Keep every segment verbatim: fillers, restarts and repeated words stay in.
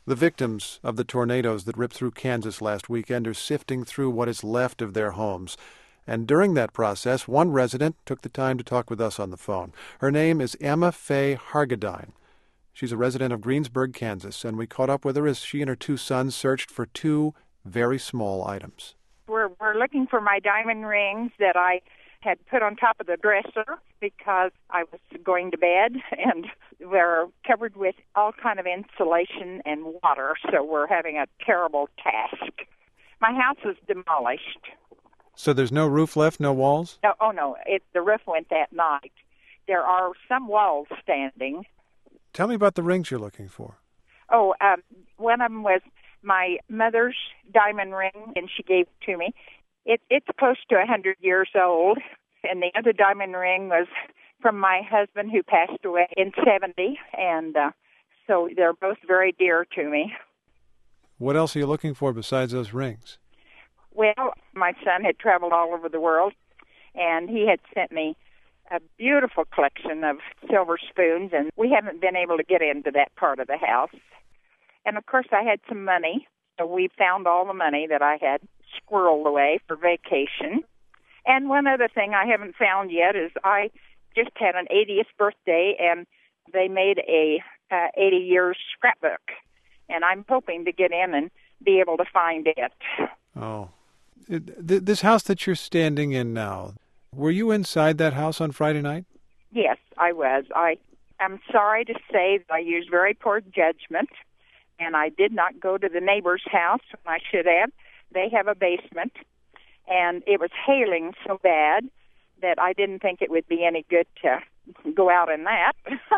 The victims of the tornadoes that ripped through Kansas last weekend are sifting through what is left of their homes. And during that process, one resident took the time to talk with us on the phone. Her name is Emma Faye Hargadine. She's a resident of Greensburg, Kansas, and we caught up with her as she and her two sons searched for two very small items. We're, we're looking for my diamond rings that I had put on top of the dresser because I was going to bed, and they're covered with all kind of insulation and water, so we're having a terrible task. My house is demolished. So there's no roof left, no walls? No, oh, no, it, the roof went that night. There are some walls standing. Tell me about the rings you're looking for. Oh, um, one of them was my mother's diamond ring, and she gave it to me. It, it's close to one hundred years old, and the other diamond ring was from my husband who passed away in seventy, and uh, so they're both very dear to me. What else are you looking for besides those rings? Well, my son had traveled all over the world, and he had sent me a beautiful collection of silver spoons, and we haven't been able to get into that part of the house. And, of course, I had some money, so we found all the money that I had squirreled away for vacation. And one other thing I haven't found yet is I just had an eightieth birthday, and they made a uh, eighty years scrapbook, and I'm hoping to get in and be able to find it. Oh. It, th- this house that you're standing in now, were you inside that house on Friday night? Yes, I was. I am sorry to say that I used very poor judgment, and I did not go to the neighbor's house when I should have. They have a basement, and it was hailing so bad that I didn't think it would be any good to go out in that.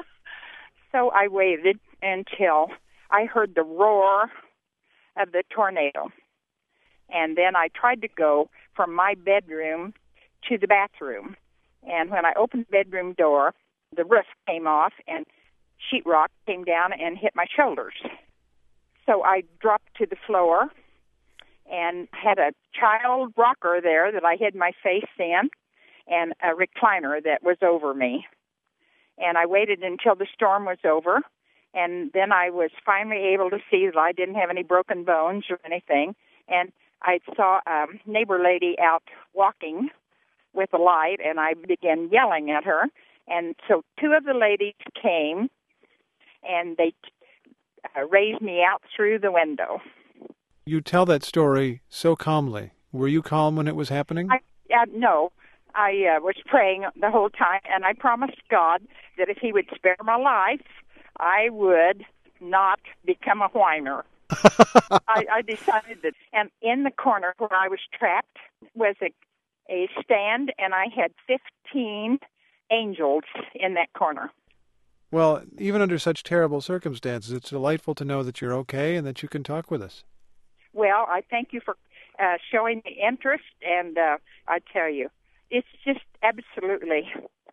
So I waited until I heard the roar of the tornado. And then I tried to go from my bedroom to the bathroom. And when I opened the bedroom door, the roof came off and sheetrock came down and hit my shoulders. So I dropped to the floor and had a child rocker there that I hid my face in and a recliner that was over me. And I waited until the storm was over, and then I was finally able to see that I didn't have any broken bones or anything. And I saw a neighbor lady out walking with a light, and I began yelling at her. And so two of the ladies came, and they uh, raised me out through the window. You tell that story so calmly. Were you calm when it was happening? I, uh, no. I uh, was praying the whole time, and I promised God that if he would spare my life, I would not become a whiner. I, I decided that. And in the corner where I was trapped was a, a stand, and I had fifteen angels in that corner. Well, even under such terrible circumstances, it's delightful to know that you're okay and that you can talk with us. Well, I thank you for uh, showing me interest, and uh, I tell you, it's just absolutely,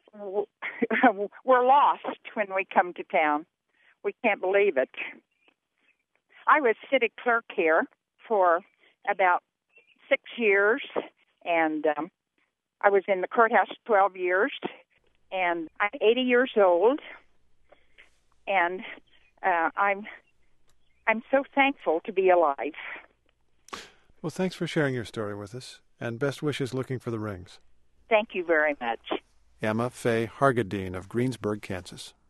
we're lost when we come to town. We can't believe it. I was city clerk here for about six years, and um, I was in the courthouse twelve years, and I'm eighty years old, and uh, I'm I'm so thankful to be alive. Well, thanks for sharing your story with us, and best wishes looking for the rings. Thank you very much. Emma Faye Hargadine of Greensburg, Kansas.